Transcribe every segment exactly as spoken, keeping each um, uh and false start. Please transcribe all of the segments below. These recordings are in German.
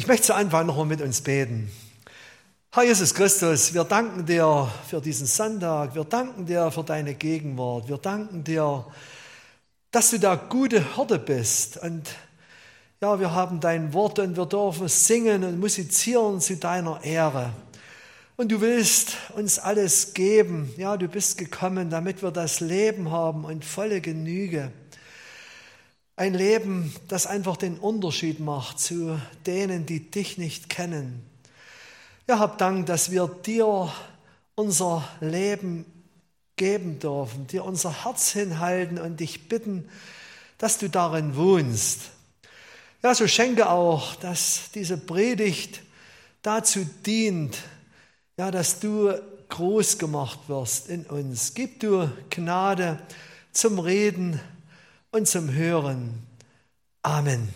Ich möchte zu Anfang noch mal mit uns beten. Herr Jesus Christus, wir danken dir für diesen Sonntag. Wir danken dir für deine Gegenwart. Wir danken dir, dass du der gute Hirte bist. Und ja, wir haben dein Wort und wir dürfen singen und musizieren zu deiner Ehre. Und du willst uns alles geben. Ja, du bist gekommen, damit wir das Leben haben und volle Genüge. Ein Leben, das einfach den Unterschied macht zu denen, die dich nicht kennen. Ja, hab Dank, dass wir dir unser Leben geben dürfen, dir unser Herz hinhalten und dich bitten, dass du darin wohnst. Ja, so schenke auch, dass diese Predigt dazu dient, ja, dass du groß gemacht wirst in uns. Gib du Gnade zum Reden und zum Hören. Amen.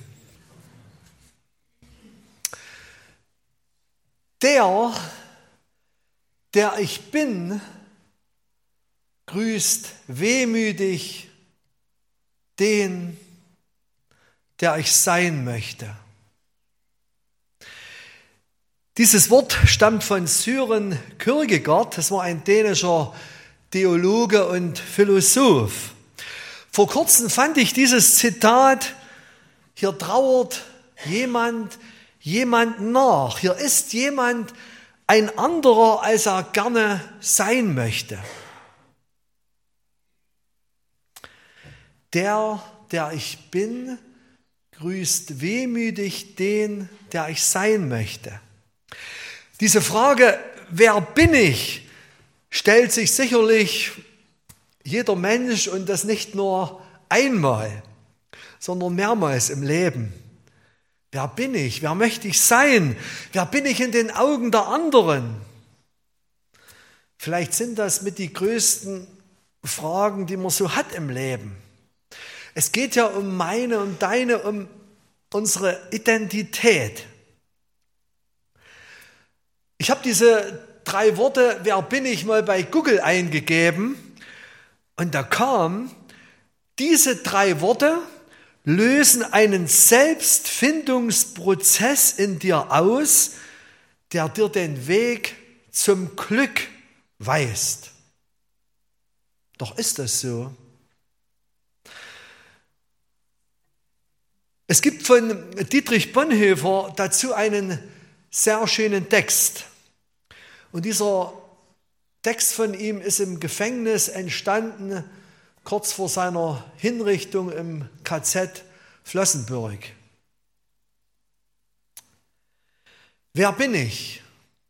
Der, der ich bin, grüßt wehmütig den, der ich sein möchte. Dieses Wort stammt von Søren Kierkegaard, das war ein dänischer Theologe und Philosoph. Vor kurzem fand ich dieses Zitat: Hier trauert jemand jemand nach. Hier ist jemand ein anderer, als er gerne sein möchte. Der, der ich bin, grüßt wehmütig den, der ich sein möchte. Diese Frage, wer bin ich, stellt sich sicherlich jeder Mensch, und das nicht nur einmal, sondern mehrmals im Leben. Wer bin ich? Wer möchte ich sein? Wer bin ich in den Augen der anderen? Vielleicht sind das mit die größten Fragen, die man so hat im Leben. Es geht ja um meine und deine, um unsere Identität. Ich habe diese drei Worte, wer bin ich, mal bei Google eingegeben, und da kam, diese drei Worte lösen einen Selbstfindungsprozess in dir aus, der dir den Weg zum Glück weist. Doch ist das so? Es gibt von Dietrich Bonhoeffer dazu einen sehr schönen Text. Und dieser Text von ihm ist im Gefängnis entstanden, kurz vor seiner Hinrichtung im K Z Flossenbürg. Wer bin ich?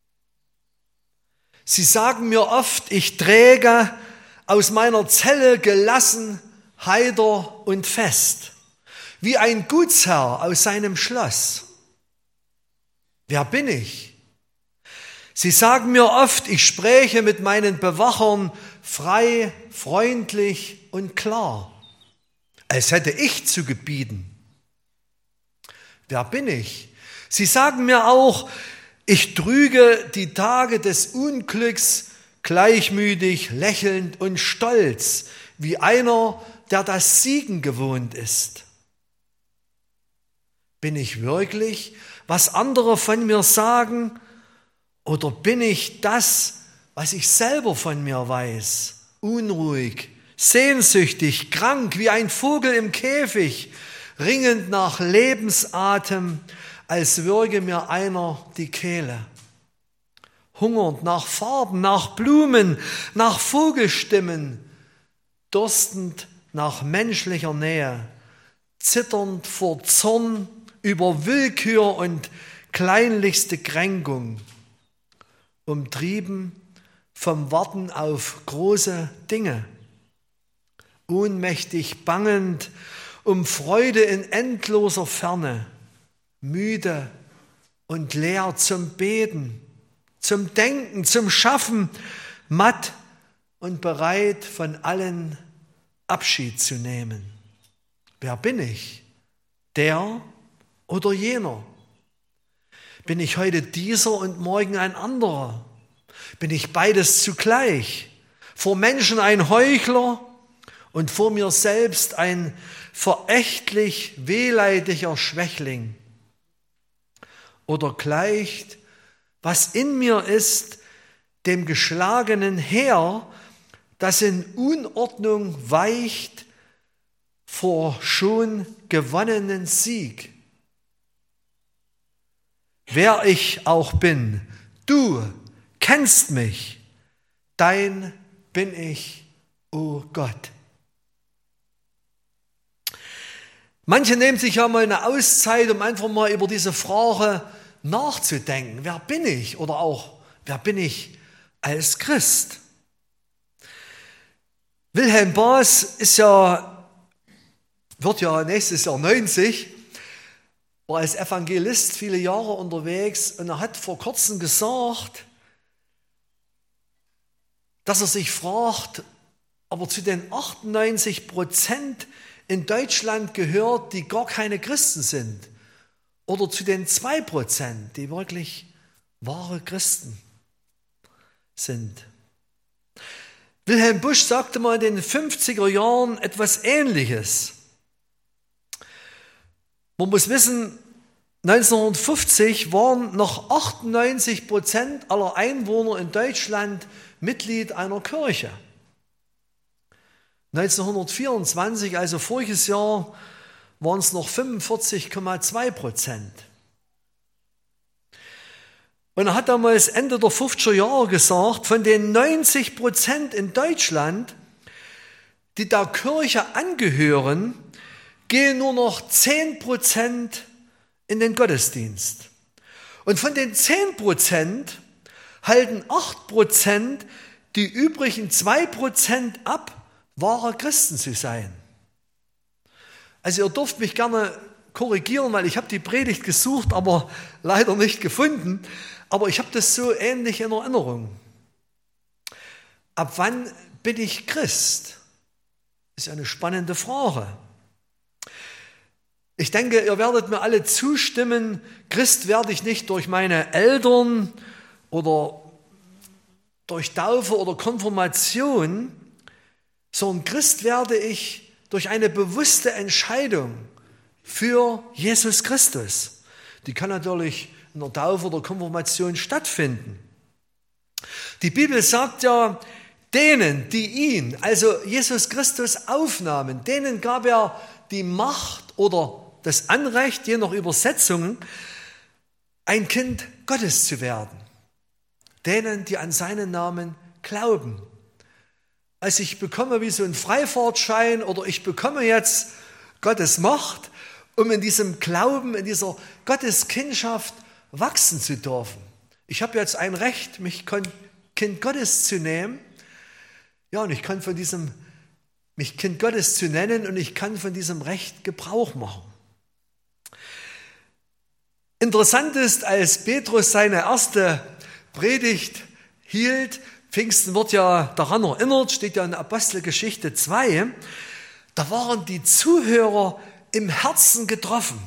Sie sagen mir oft, ich träge aus meiner Zelle gelassen, heiter und fest, wie ein Gutsherr aus seinem Schloss. Wer bin ich? Sie sagen mir oft, ich spräche mit meinen Bewachern frei, freundlich und klar, als hätte ich zu gebieten. Wer bin ich? Sie sagen mir auch, ich trüge die Tage des Unglücks gleichmütig, lächelnd und stolz, wie einer, der das Siegen gewohnt ist. Bin ich wirklich, was andere von mir sagen, oder bin ich das, was ich selber von mir weiß? Unruhig, sehnsüchtig, krank wie ein Vogel im Käfig, ringend nach Lebensatem, als würge mir einer die Kehle. Hungernd nach Farben, nach Blumen, nach Vogelstimmen, durstend nach menschlicher Nähe, zitternd vor Zorn über Willkür und kleinlichste Kränkung, umtrieben vom Warten auf große Dinge, ohnmächtig bangend um Freude in endloser Ferne, müde und leer zum Beten, zum Denken, zum Schaffen, matt und bereit, von allen Abschied zu nehmen. Wer bin ich? Der oder jener? Bin ich heute dieser und morgen ein anderer? Bin ich beides zugleich? Vor Menschen ein Heuchler und vor mir selbst ein verächtlich wehleidiger Schwächling? oder gleicht, was in mir ist, dem geschlagenen Heer, das in Unordnung weicht vor schon gewonnenen Sieg. Wer ich auch bin, du kennst mich, dein bin ich, o Gott. Manche nehmen sich ja mal eine Auszeit, um einfach mal über diese Frage nachzudenken. Wer bin ich? Oder auch, wer bin ich als Christ? Wilhelm Baas ist ja, wird ja nächstes Jahr neunzig, war als Evangelist viele Jahre unterwegs und er hat vor kurzem gesagt, dass er sich fragt, aber zu den achtundneunzig Prozent in Deutschland gehört, die gar keine Christen sind, oder zu den zwei Prozent, die wirklich wahre Christen sind. Wilhelm Busch sagte mal in den fünfziger Jahren etwas Ähnliches. Man muss wissen, neunzehnhundertfünfzig waren noch achtundneunzig Prozent aller Einwohner in Deutschland Mitglied einer Kirche. neunzehnhundertvierundzwanzig, also voriges Jahr, waren es noch fünfundvierzig Komma zwei Prozent. Und er hat damals Ende der fünfziger Jahre gesagt, von den neunzig Prozent in Deutschland, die der Kirche angehören, gehen nur noch zehn Prozent in den Gottesdienst. Und von den zehn Prozent halten acht Prozent die übrigen zwei Prozent ab, wahre Christen zu sein. Also ihr dürft mich gerne korrigieren, weil ich habe die Predigt gesucht, aber leider nicht gefunden. Aber ich habe das so ähnlich in Erinnerung. Ab wann bin ich Christ? Ist eine spannende Frage. Ich denke, ihr werdet mir alle zustimmen, Christ werde ich nicht durch meine Eltern oder durch Taufe oder Konfirmation, sondern Christ werde ich durch eine bewusste Entscheidung für Jesus Christus. Die kann natürlich in der Taufe oder Konfirmation stattfinden. Die Bibel sagt ja, denen, die ihn, also Jesus Christus, aufnahmen, denen gab er die Macht oder das Anrecht, je nach Übersetzungen, ein Kind Gottes zu werden. Denen, die an seinen Namen glauben. Also ich bekomme wie so einen Freifahrtschein oder ich bekomme jetzt Gottes Macht, um in diesem Glauben, in dieser Gotteskindschaft wachsen zu dürfen. Ich habe jetzt ein Recht, mich Kind Gottes zu nehmen. Ja, und ich kann von diesem, mich Kind Gottes zu nennen und ich kann von diesem Recht Gebrauch machen. Interessant ist, als Petrus seine erste Predigt hielt, Pfingsten wird ja daran erinnert, steht ja in Apostelgeschichte zwei, da waren die Zuhörer im Herzen getroffen.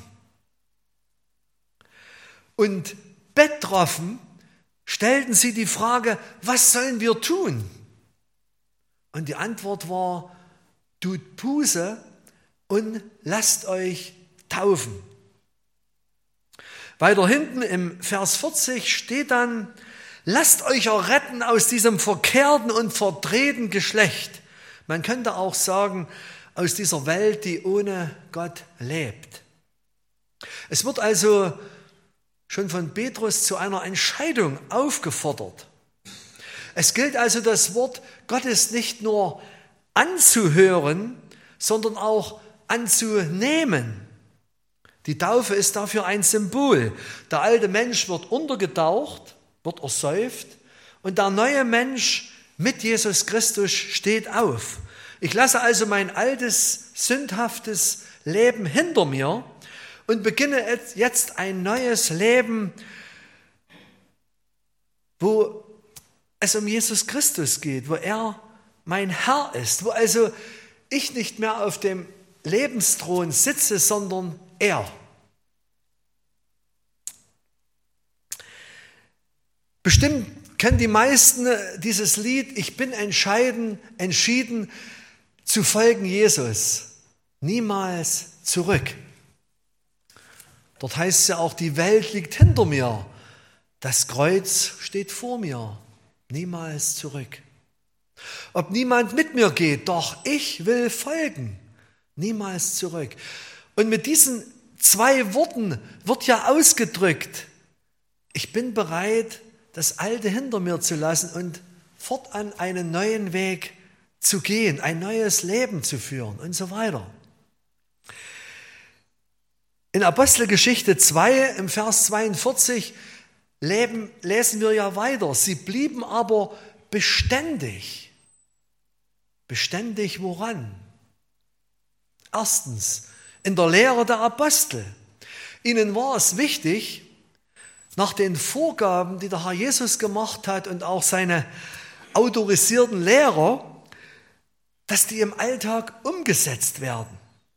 Und betroffen stellten sie die Frage, was sollen wir tun? Und die Antwort war, tut Buße und lasst euch taufen. Weiter hinten im Vers vierzig steht dann, lasst euch erretten aus diesem verkehrten und verdrehten Geschlecht. Man könnte auch sagen, aus dieser Welt, die ohne Gott lebt. Es wird also schon von Petrus zu einer Entscheidung aufgefordert. Es gilt also das Wort Gottes nicht nur anzuhören, sondern auch anzunehmen. Die Taufe ist dafür ein Symbol. Der alte Mensch wird untergetaucht, wird ersäuft und der neue Mensch mit Jesus Christus steht auf. Ich lasse also mein altes, sündhaftes Leben hinter mir und beginne jetzt ein neues Leben, wo es um Jesus Christus geht, wo er mein Herr ist, wo also ich nicht mehr auf dem Lebensthron sitze, sondern er. Bestimmt kennen die meisten dieses Lied, ich bin entscheiden, entschieden zu folgen Jesus, niemals zurück. Dort heißt es ja auch, die Welt liegt hinter mir. Das Kreuz steht vor mir. Niemals zurück. Ob niemand mit mir geht, doch ich will folgen. Niemals zurück. Und mit diesen zwei Worten wird ja ausgedrückt, ich bin bereit, das Alte hinter mir zu lassen und fortan einen neuen Weg zu gehen, ein neues Leben zu führen und so weiter. In Apostelgeschichte zwei, im Vers zweiundvierzig, leben, lesen wir ja weiter. Sie blieben aber beständig. Beständig woran? Erstens, in der Lehre der Apostel. Ihnen war es wichtig, nach den Vorgaben, die der Herr Jesus gemacht hat und auch seine autorisierten Lehrer, dass die im Alltag umgesetzt werden.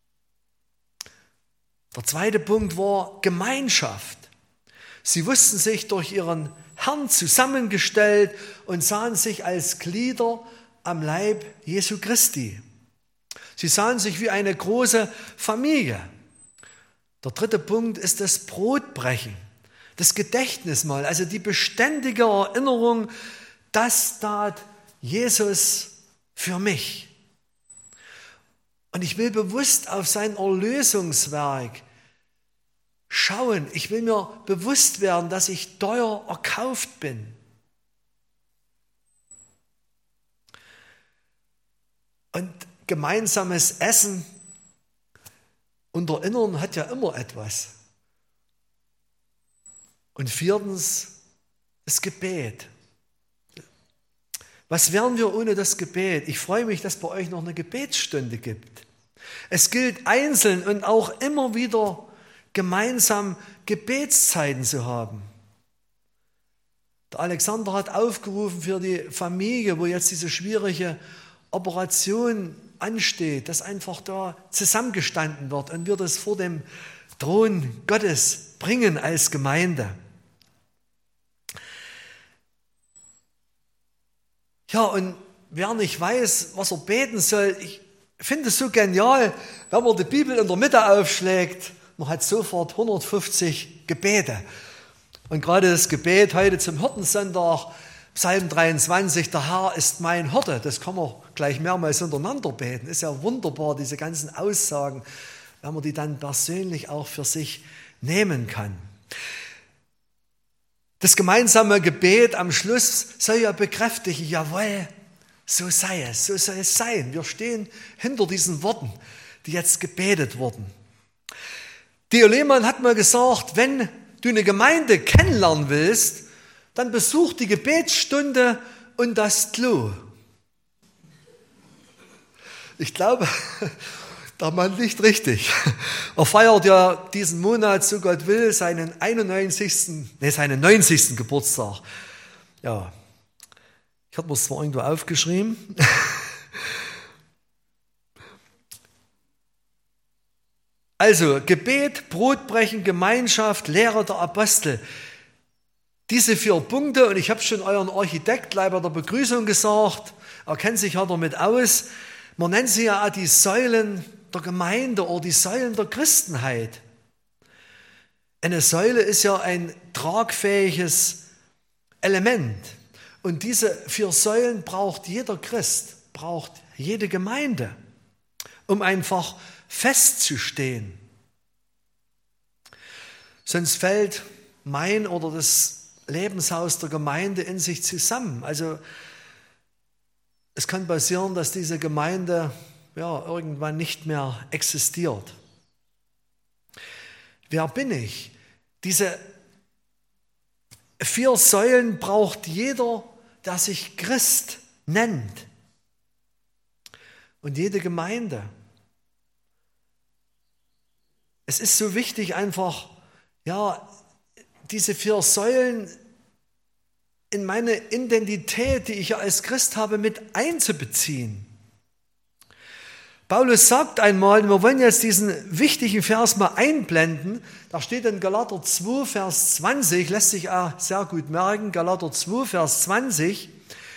Der zweite Punkt war Gemeinschaft. Sie wussten sich durch ihren Herrn zusammengestellt und sahen sich als Glieder am Leib Jesu Christi. Sie sahen sich wie eine große Familie. Der dritte Punkt ist das Brotbrechen, das Gedächtnismahl, also die beständige Erinnerung, das tat Jesus für mich. Und ich will bewusst auf sein Erlösungswerk schauen. Ich will mir bewusst werden, dass ich teuer erkauft bin. Und gemeinsames Essen und Erinnern hat ja immer etwas. Und viertens, das Gebet. Was wären wir ohne das Gebet? Ich freue mich, dass es bei euch noch eine Gebetsstunde gibt. Es gilt einzeln und auch immer wieder gemeinsam Gebetszeiten zu haben. Der Alexander hat aufgerufen für die Familie, wo jetzt diese schwierige Operation ansteht, dass einfach da zusammengestanden wird und wir das vor dem Thron Gottes bringen als Gemeinde. Ja, und wer nicht weiß, was er beten soll, ich finde es so genial, wenn man die Bibel in der Mitte aufschlägt, man hat sofort hundertfünfzig Gebete. Und gerade das Gebet heute zum Hirtensonntag, Psalm dreiundzwanzig, der Herr ist mein Hirte, das kann man gleich mehrmals hintereinander beten. Ist ja wunderbar, diese ganzen Aussagen, wenn man die dann persönlich auch für sich nehmen kann. Das gemeinsame Gebet am Schluss soll ja bekräftigen, jawohl, so sei es, so soll es sein. Wir stehen hinter diesen Worten, die jetzt gebetet wurden. Theo Lehmann hat mal gesagt, wenn du eine Gemeinde kennenlernen willst, dann besuch die Gebetsstunde und das Klo. Ich glaube, der Mann liegt richtig. Er feiert ja diesen Monat, so Gott will, seinen einundneunzigsten, nee, seinen neunzigsten Geburtstag. Ja, ich hatte mir es zwar irgendwo aufgeschrieben. Also Gebet, Brotbrechen, Gemeinschaft, Lehre der Apostel. Diese vier Punkte, und ich habe schon euren Architekt gleich bei der Begrüßung gesagt, er kennt sich ja damit aus, man nennt sie ja auch die Säulen der Gemeinde oder die Säulen der Christenheit. Eine Säule ist ja ein tragfähiges Element. Und diese vier Säulen braucht jeder Christ, braucht jede Gemeinde, um einfach festzustehen. Sonst fällt mein oder das Lebenshaus der Gemeinde in sich zusammen. Also es kann passieren, dass diese Gemeinde ja, irgendwann nicht mehr existiert. Wer bin ich? Diese vier Säulen braucht jeder, der sich Christ nennt. Und jede Gemeinde. Es ist so wichtig, einfach, ja, diese vier Säulen in meine Identität, die ich ja als Christ habe, mit einzubeziehen. Paulus sagt einmal, wir wollen jetzt diesen wichtigen Vers mal einblenden, da steht in Galater zwei, Vers zwanzig, lässt sich auch sehr gut merken, Galater zwei, Vers zwanzig,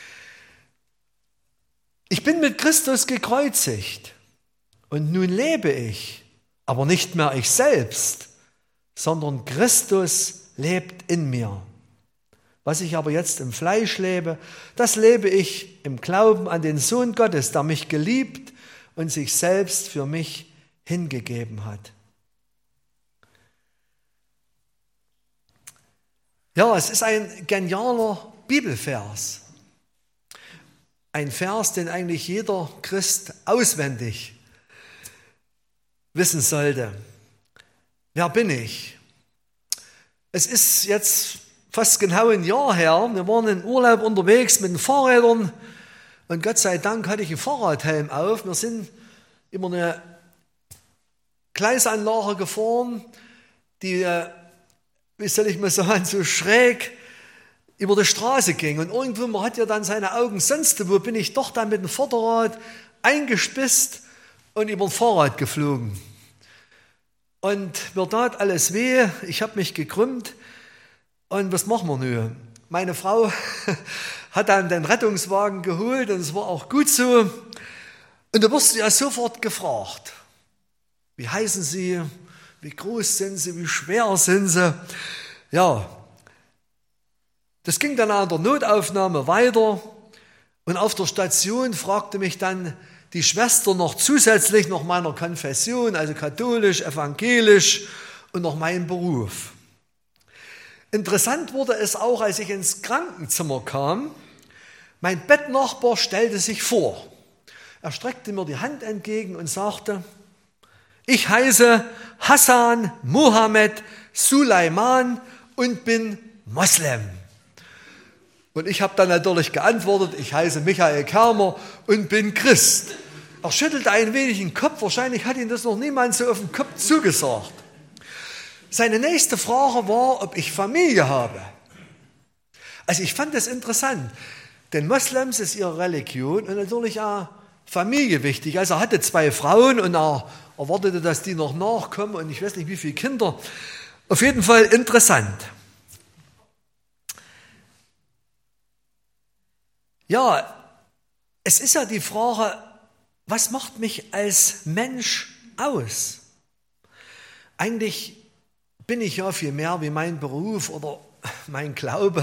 ich bin mit Christus gekreuzigt und nun lebe ich, aber nicht mehr ich selbst, sondern Christus lebt in mir. Was ich aber jetzt im Fleisch lebe, das lebe ich im Glauben an den Sohn Gottes, der mich geliebt und sich selbst für mich hingegeben hat. Ja, es ist ein genialer Bibelvers. Ein Vers, den eigentlich jeder Christ auswendig wissen sollte. Wer bin ich? Es ist jetzt fast genau ein Jahr her. Wir waren in Urlaub unterwegs mit den Fahrrädern und Gott sei Dank hatte ich einen Fahrradhelm auf. Wir sind über eine Gleisanlage gefahren, die, wie soll ich mal sagen, so schräg über die Straße ging. Und irgendwo, man hat ja dann seine Augen sonst, wo bin ich doch dann mit dem Vorderrad eingespisst und über ein Fahrrad geflogen. Und mir tat alles weh, ich habe mich gekrümmt. Und was machen wir nun? Meine Frau hat dann den Rettungswagen geholt und es war auch gut so. Und da wirst du ja sofort gefragt, wie heißen Sie, wie groß sind Sie, wie schwer sind Sie? Ja, das ging dann an der Notaufnahme weiter und auf der Station fragte mich dann die Schwester noch zusätzlich nach meiner Konfession, also katholisch, evangelisch und nach meinem Beruf. Interessant wurde es auch, als ich ins Krankenzimmer kam. Mein Bettnachbar stellte sich vor. Er streckte mir die Hand entgegen und sagte, ich heiße Hassan Mohammed Suleiman und bin Moslem. Und ich habe dann natürlich geantwortet, ich heiße Michael Kermer und bin Christ. Er schüttelte ein wenig den Kopf, wahrscheinlich hat ihm das noch niemand so auf den Kopf zugesagt. Seine nächste Frage war, ob ich Familie habe. Also ich fand das interessant, denn Moslems ist ihre Religion und natürlich auch Familie wichtig. Also er hatte zwei Frauen und er erwartete, dass die noch nachkommen und ich weiß nicht wie viele Kinder. Auf jeden Fall interessant. Ja, es ist ja die Frage, was macht mich als Mensch aus? Eigentlich bin ich ja viel mehr wie mein Beruf oder mein Glaube.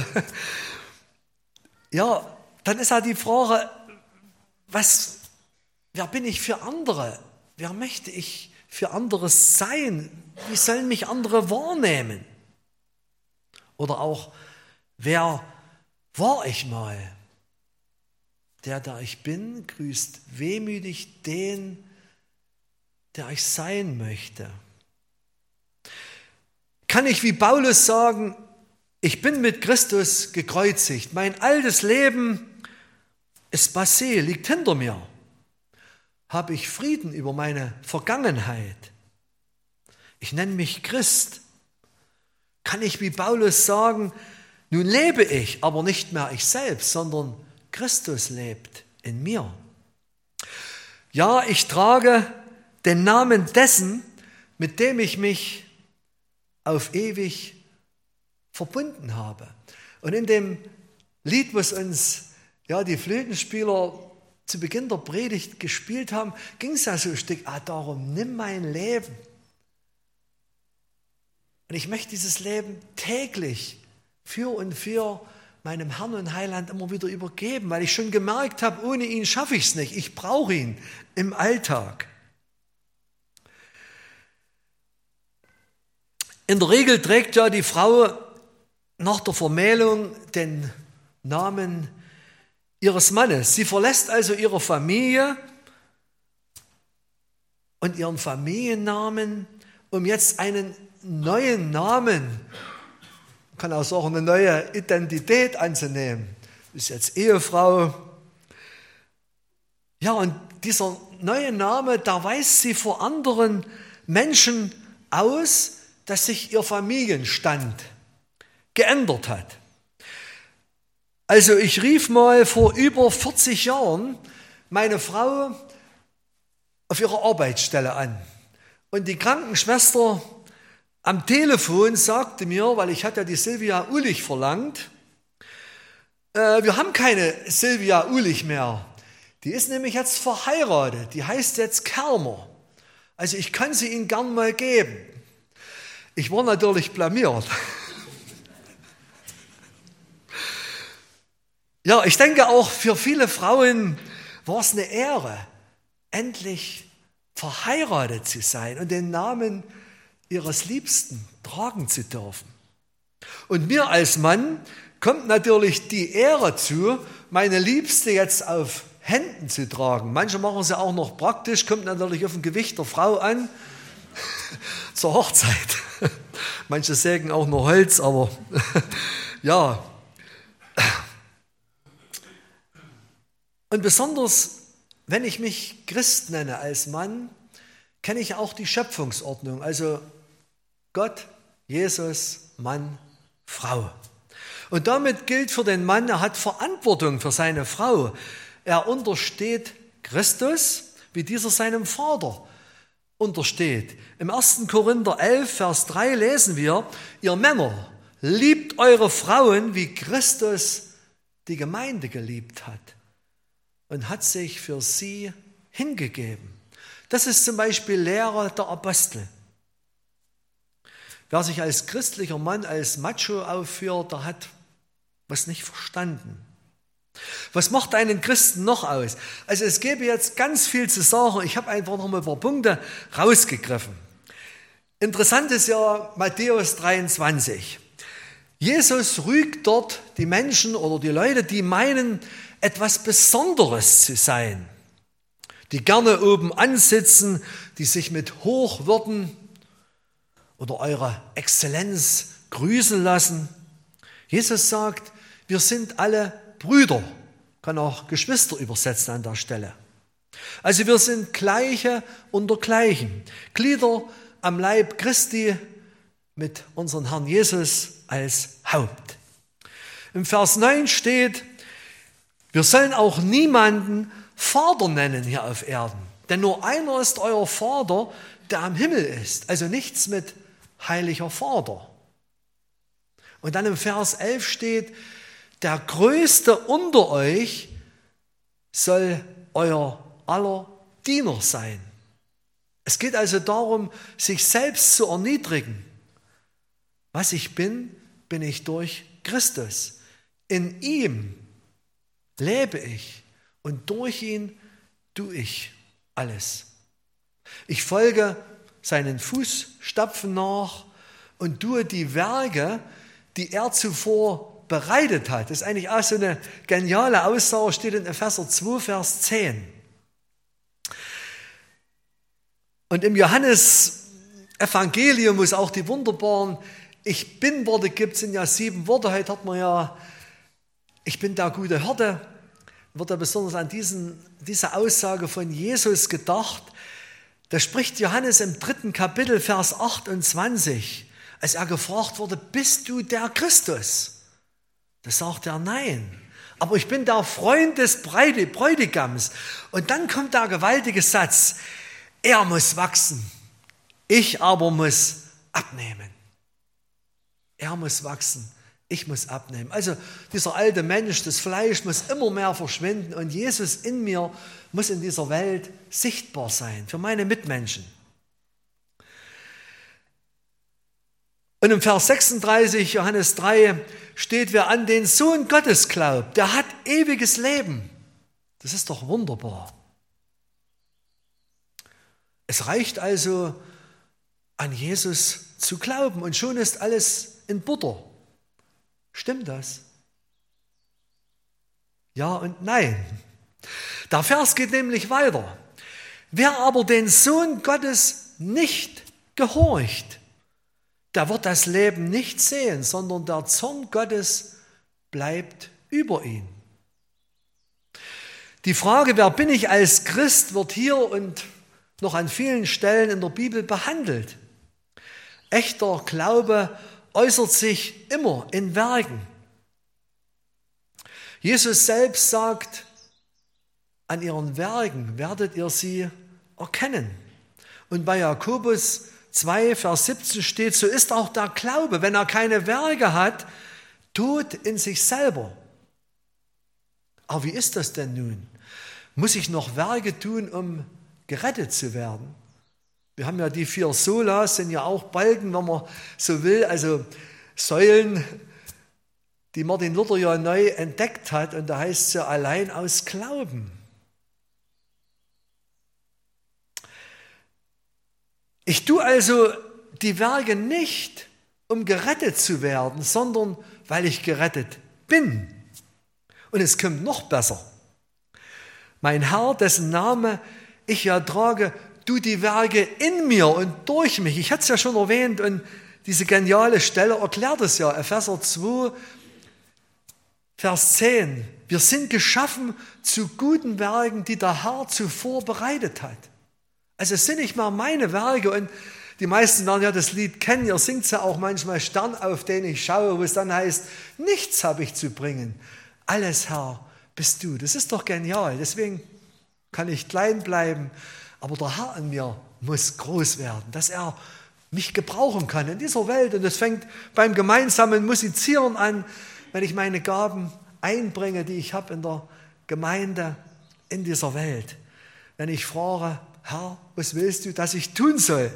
Ja, dann ist ja die Frage, was, wer bin ich für andere? Wer möchte ich für andere sein? Wie sollen mich andere wahrnehmen? Oder auch, wer war ich mal? Der, der ich bin, grüßt wehmütig den, der ich sein möchte. Kann ich wie Paulus sagen, ich bin mit Christus gekreuzigt. Mein altes Leben ist passé, liegt hinter mir. Habe ich Frieden über meine Vergangenheit. Ich nenne mich Christ. Kann ich wie Paulus sagen, nun lebe ich, aber nicht mehr ich selbst, sondern Christus lebt in mir. Ja, ich trage den Namen dessen, mit dem ich mich auf ewig verbunden habe. Und in dem Lied, was uns ja, die Flötenspieler zu Beginn der Predigt gespielt haben, ging es ja so ein Stück, ah, darum nimm mein Leben. Und ich möchte dieses Leben täglich für und für meinem Herrn und Heiland immer wieder übergeben, weil ich schon gemerkt habe, ohne ihn schaffe ich es nicht. Ich brauche ihn im Alltag. In der Regel trägt ja die Frau nach der Vermählung den Namen ihres Mannes. Sie verlässt also ihre Familie und ihren Familiennamen, um jetzt einen neuen Namen, man kann auch sagen, eine neue Identität anzunehmen. Das ist jetzt Ehefrau. Ja, und dieser neue Name, da weist sie vor anderen Menschen aus, dass sich ihr Familienstand geändert hat. Also ich rief mal vor über vierzig Jahren meine Frau auf ihrer Arbeitsstelle an. Und die Krankenschwester am Telefon sagte mir, weil ich hatte ja die Silvia Ulich verlangt, äh, wir haben keine Silvia Ulich mehr. Die ist nämlich jetzt verheiratet, die heißt jetzt Kermer. Also ich kann sie Ihnen gern mal geben. Ich war natürlich blamiert. Ja, ich denke auch für viele Frauen war es eine Ehre, endlich verheiratet zu sein und den Namen ihres Liebsten tragen zu dürfen. Und mir als Mann kommt natürlich die Ehre zu, meine Liebste jetzt auf Händen zu tragen. Manche machen es ja auch noch praktisch, kommt natürlich auf ein Gewicht der Frau an, zur Hochzeit. Manche sägen auch nur Holz, aber ja. Und besonders, wenn ich mich Christ nenne als Mann, kenne ich auch die Schöpfungsordnung, also Gott, Jesus, Mann, Frau. Und damit gilt für den Mann, er hat Verantwortung für seine Frau. Er untersteht Christus, wie dieser seinem Vater untersteht. Im ersten Korinther elf, Vers drei lesen wir, ihr Männer, liebt eure Frauen, wie Christus die Gemeinde geliebt hat und hat sich für sie hingegeben. Das ist zum Beispiel Lehre der Apostel. Wer sich als christlicher Mann, als Macho aufführt, der hat was nicht verstanden. Was macht einen Christen noch aus? Also es gäbe jetzt ganz viel zu sagen. Ich habe einfach noch mal ein paar Punkte rausgegriffen. Interessant ist ja Matthäus dreiundzwanzig. Jesus rügt dort die Menschen oder die Leute, die meinen, etwas Besonderes zu sein. Die gerne oben ansitzen, die sich mit Hochwürden oder eure Exzellenz grüßen lassen. Jesus sagt, wir sind alle Brüder, kann auch Geschwister übersetzen an der Stelle. Also wir sind Gleiche unter Gleichen, Glieder am Leib Christi mit unserem Herrn Jesus als Haupt. Im Vers neun steht, wir sollen auch niemanden Vater nennen hier auf Erden, denn nur einer ist euer Vater, der am Himmel ist, also nichts mit heiliger Vater. Und dann im Vers elf steht, der Größte unter euch soll euer aller Diener sein. Es geht also darum, sich selbst zu erniedrigen. Was ich bin, bin ich durch Christus. In ihm lebe ich und durch ihn tue ich alles. Ich folge seinen Fußstapfen nach und tue die Werke, die er zuvor bereitet hat. Das ist eigentlich auch so eine geniale Aussage, steht in Epheser zwei, Vers zehn. Und im Johannes-Evangelium, wo es auch die wunderbaren Ich bin-Worte gibt, sind ja sieben Worte. Heute hat man ja, ich bin der gute Hirte, wird ja besonders an diesen, diese Aussage von Jesus gedacht. Da spricht Johannes im dritten Kapitel, Vers achtundzwanzig, als er gefragt wurde, bist du der Christus? Da sagt er, nein, aber ich bin der Freund des Bräutigams. Und dann kommt der gewaltige Satz, er muss wachsen, ich aber muss abnehmen. Er muss wachsen, ich muss abnehmen. Also dieser alte Mensch, das Fleisch muss immer mehr verschwinden und Jesus in mir muss in dieser Welt sichtbar sein für meine Mitmenschen. Und im Vers sechsunddreißig, Johannes drei, steht, wer an den Sohn Gottes glaubt, der hat ewiges Leben. Das ist doch wunderbar. Es reicht also, an Jesus zu glauben und schon ist alles in Butter. Stimmt das? Ja und nein. Der Vers geht nämlich weiter. Wer aber den Sohn Gottes nicht gehorcht, der wird das Leben nicht sehen, sondern der Zorn Gottes bleibt über ihn. Die Frage, wer bin ich als Christ, wird hier und noch an vielen Stellen in der Bibel behandelt. Echter Glaube äußert sich immer in Werken. Jesus selbst sagt, an ihren Werken werdet ihr sie erkennen. Und bei Jakobus zwei, Vers siebzehn steht, so ist auch der Glaube, wenn er keine Werke hat, tot in sich selber. Aber wie ist das denn nun? Muss ich noch Werke tun, um gerettet zu werden? Wir haben ja die vier Solas, sind ja auch Balken, wenn man so will, also Säulen, die Martin Luther ja neu entdeckt hat. Und da heißt es ja allein aus Glauben. Ich tue also die Werke nicht, um gerettet zu werden, sondern weil ich gerettet bin. Und es kommt noch besser. Mein Herr, dessen Name ich ja trage, tut die Werke in mir und durch mich. Ich hatte es ja schon erwähnt und diese geniale Stelle erklärt es ja, Epheser zwei, Vers zehn. Wir sind geschaffen zu guten Werken, die der Herr zuvor bereitet hat. Also es sind nicht mehr meine Werke und die meisten werden ja das Lied kennen, ihr singt es ja auch manchmal, Stern, auf den ich schaue, wo es dann heißt, nichts habe ich zu bringen, alles Herr bist du. Das ist doch genial, deswegen kann ich klein bleiben, aber der Herr in mir muss groß werden, dass er mich gebrauchen kann in dieser Welt. Und das fängt beim gemeinsamen Musizieren an, wenn ich meine Gaben einbringe, die ich habe in der Gemeinde, in dieser Welt. Wenn ich frage, Herr, was willst du, dass ich tun soll?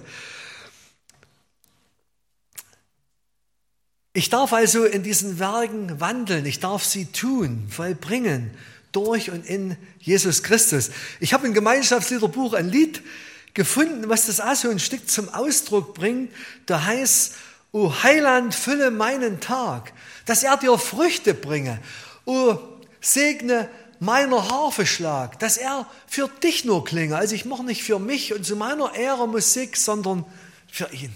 Ich darf also in diesen Werken wandeln, ich darf sie tun, vollbringen, durch und in Jesus Christus. Ich habe im Gemeinschaftsliederbuch ein Lied gefunden, was das auch so ein Stück zum Ausdruck bringt. Da heißt, O Heiland, fülle meinen Tag, dass er dir Früchte bringe. O segne meiner Harfeschlag, dass er für dich nur klinge. Also ich mache nicht für mich und zu meiner Ehre Musik, sondern für ihn.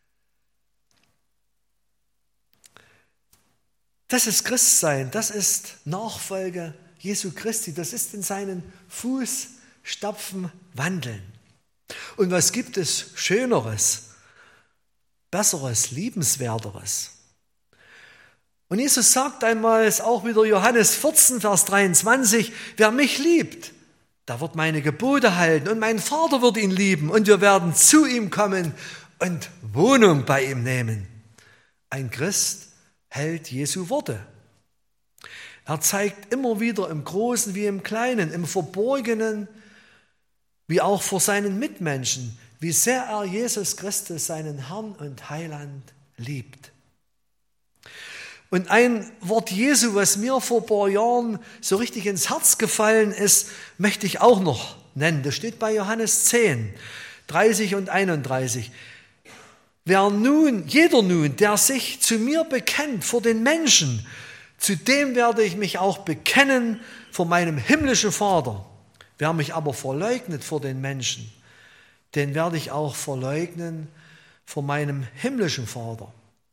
Das ist Christsein, das ist Nachfolge Jesu Christi, das ist in seinen Fußstapfen wandeln. Und was gibt es Schöneres, Besseres, Liebenswerteres? Und Jesus sagt einmal, ist auch wieder Johannes vierzehn, Vers dreiundzwanzig, wer mich liebt, der wird meine Gebote halten und mein Vater wird ihn lieben und wir werden zu ihm kommen und Wohnung bei ihm nehmen. Ein Christ hält Jesu Worte. Er zeigt immer wieder im Großen wie im Kleinen, im Verborgenen, wie auch vor seinen Mitmenschen, wie sehr er Jesus Christus, seinen Herrn und Heiland, liebt. Und ein Wort Jesu, was mir vor ein paar Jahren so richtig ins Herz gefallen ist, möchte ich auch noch nennen. Das steht bei Johannes zehn, dreißig und einunddreißig. Wer nun, jeder nun, der sich zu mir bekennt vor den Menschen, zu dem werde ich mich auch bekennen vor meinem himmlischen Vater. Wer mich aber verleugnet vor den Menschen, den werde ich auch verleugnen vor meinem himmlischen Vater.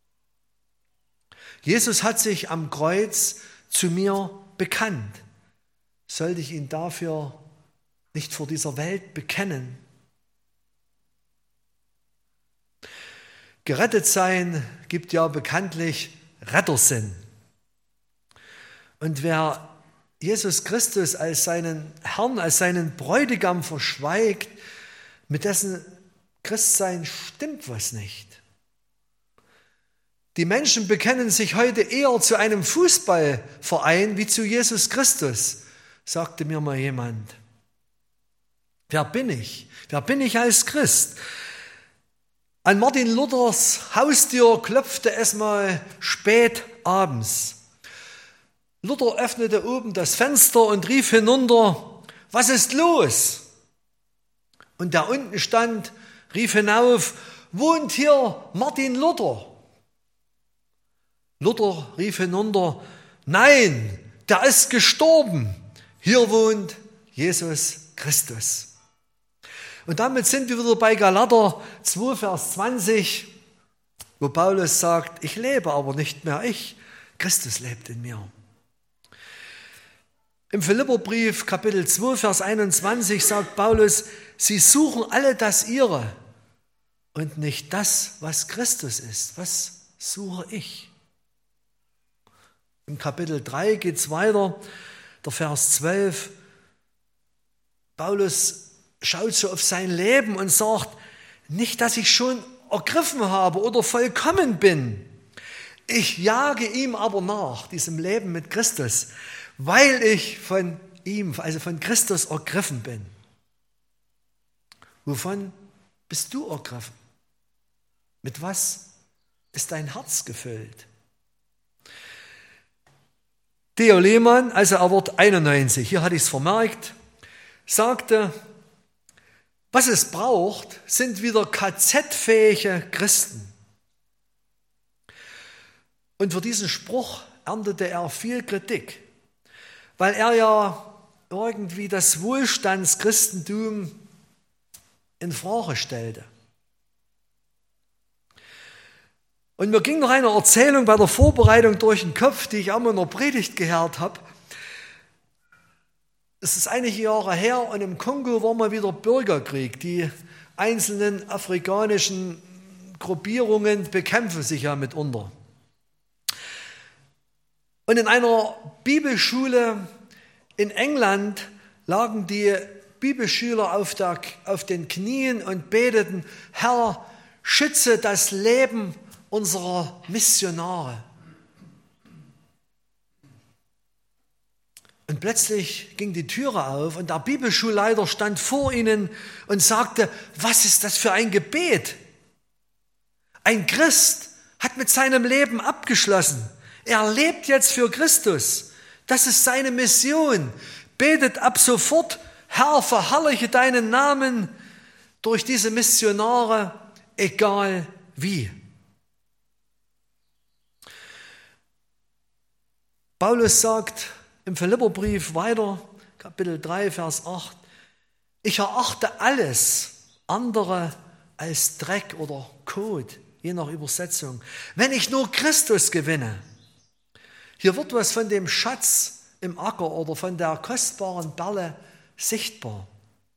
Jesus hat sich am Kreuz zu mir bekannt. Sollte ich ihn dafür nicht vor dieser Welt bekennen? Gerettet sein gibt ja bekanntlich Rettersinn. Und wer Jesus Christus als seinen Herrn, als seinen Bräutigam verschweigt, mit dessen Christsein stimmt was nicht. Die Menschen bekennen sich heute eher zu einem Fußballverein wie zu Jesus Christus, sagte mir mal jemand. Wer bin ich? Wer bin ich als Christ? An Martin Luthers Haustür klopfte es mal spät abends. Luther öffnete oben das Fenster und rief hinunter, was ist los? Und der unten stand, rief hinauf, wohnt hier Martin Luther? Luther rief hinunter, nein, der ist gestorben. Hier wohnt Jesus Christus. Und damit sind wir wieder bei Galater zwei, Vers zwanzig, wo Paulus sagt, ich lebe aber nicht mehr ich, Christus lebt in mir. Im Philipperbrief, Kapitel zwei, Vers einundzwanzig, sagt Paulus, sie suchen alle das Ihre und nicht das, was Christus ist. Was suche ich? Im Kapitel drei geht es weiter, der Vers zwölf. Paulus schaut so auf sein Leben und sagt, nicht, dass ich schon ergriffen habe oder vollkommen bin. Ich jage ihm aber nach, diesem Leben mit Christus, weil ich von ihm, also von Christus ergriffen bin. Wovon? bist du ergriffen? Mit was ist dein Herz gefüllt? Theo Lehmann, also er wird einundneunzig, hier hatte ich es vermerkt, sagte, was es braucht, sind wieder K Z-fähige Christen. Und für diesen Spruch erntete er viel Kritik, weil er ja irgendwie das Wohlstandschristentum in Frage stellte. Und mir ging noch eine Erzählung bei der Vorbereitung durch den Kopf, die ich einmal in der Predigt gehört habe. Es ist einige Jahre her und im Kongo war mal wieder Bürgerkrieg. Die einzelnen afrikanischen Gruppierungen bekämpfen sich ja mitunter. Und in einer Bibelschule in England lagen die Bibelschüler auf, der, auf den Knien und beteten, Herr, schütze das Leben unserer Missionare. Und plötzlich ging die Türe auf und der Bibelschulleiter stand vor ihnen und sagte, was ist das für ein Gebet? Ein Christ hat mit seinem Leben abgeschlossen. Er lebt jetzt für Christus. Das ist seine Mission. Betet ab sofort, Herr, verherrliche deinen Namen durch diese Missionare, egal wie. Paulus sagt im Philipperbrief weiter, Kapitel drei, Vers acht, ich erachte alles andere als Dreck oder Kot, je nach Übersetzung, wenn ich nur Christus gewinne. Hier wird was von dem Schatz im Acker oder von der kostbaren Perle sichtbar.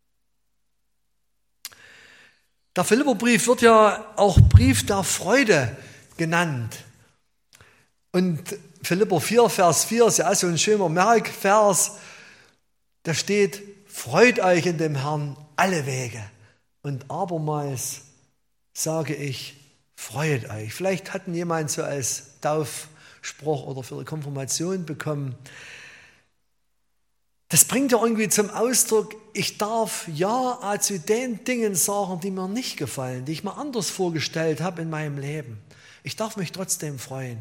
Der Philipperbrief wird ja auch Brief der Freude genannt. Und Philipper vier, Vers vier ist ja so ein schöner Merkvers. Da steht, freut euch in dem Herrn alle Wege. Und abermals sage ich, freut euch. Vielleicht hatten jemand so als Taufspruch oder für die Konfirmation bekommen. Das bringt ja irgendwie zum Ausdruck, ich darf ja zu den Dingen sagen, die mir nicht gefallen, die ich mir anders vorgestellt habe in meinem Leben. Ich darf mich trotzdem freuen.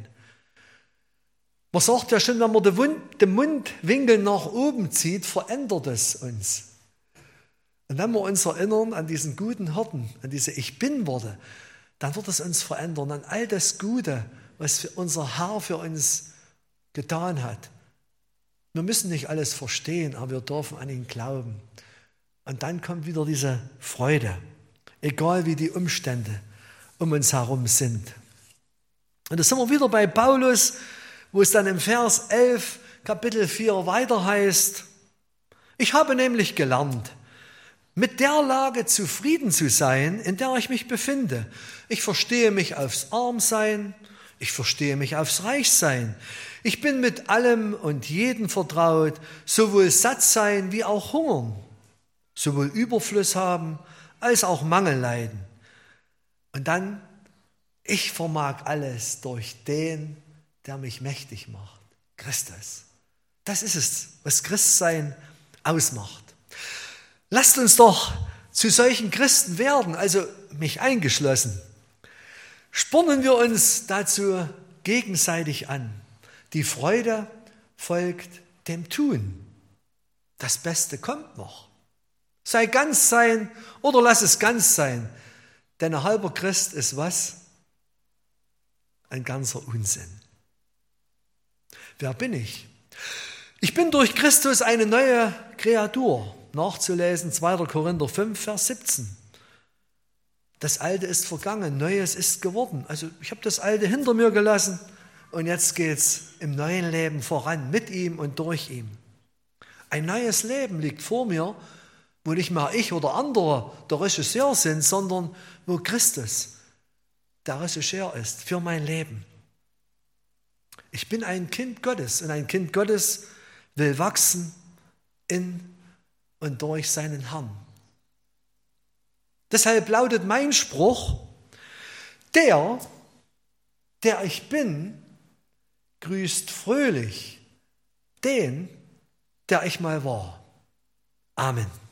Man sagt ja schon, wenn man den Mundwinkel nach oben zieht, verändert es uns. Und wenn wir uns erinnern an diesen guten Hirten, an diese Ich-Bin-Worte, dann wird es uns verändern, an all das Gute, was unser Herr für uns getan hat. Wir müssen nicht alles verstehen, aber wir dürfen an ihn glauben. Und dann kommt wieder diese Freude, egal wie die Umstände um uns herum sind. Und da sind wir wieder bei Paulus, wo es dann im Vers elf, Kapitel vier weiter heißt, ich habe nämlich gelernt, mit der Lage zufrieden zu sein, in der ich mich befinde. Ich verstehe mich aufs Armsein, ich verstehe mich aufs Reichsein. Ich bin mit allem und jedem vertraut, sowohl satt sein wie auch hungern, sowohl Überfluss haben als auch Mangel leiden. Und dann, ich vermag alles durch den, der mich mächtig macht, Christus. Das ist es, was Christsein ausmacht. Lasst uns doch zu solchen Christen werden, also mich eingeschlossen. Spornen wir uns dazu gegenseitig an. Die Freude folgt dem Tun. Das Beste kommt noch. Sei ganz sein oder lass es ganz sein. Denn ein halber Christ ist was? Ein ganzer Unsinn. Wer bin ich? Ich bin durch Christus eine neue Kreatur. Nachzulesen, zweiter Korinther fünf, Vers siebzehn. Das Alte ist vergangen, Neues ist geworden. Also ich habe das Alte hinter mir gelassen und jetzt geht es im neuen Leben voran, mit ihm und durch ihn. Ein neues Leben liegt vor mir, wo nicht mehr ich oder andere der Regisseur sind, sondern wo Christus der Regisseur ist für mein Leben. Ich bin ein Kind Gottes und ein Kind Gottes will wachsen in und durch seinen Herrn. Deshalb lautet mein Spruch, der, der ich bin, grüßt fröhlich den, der ich mal war. Amen.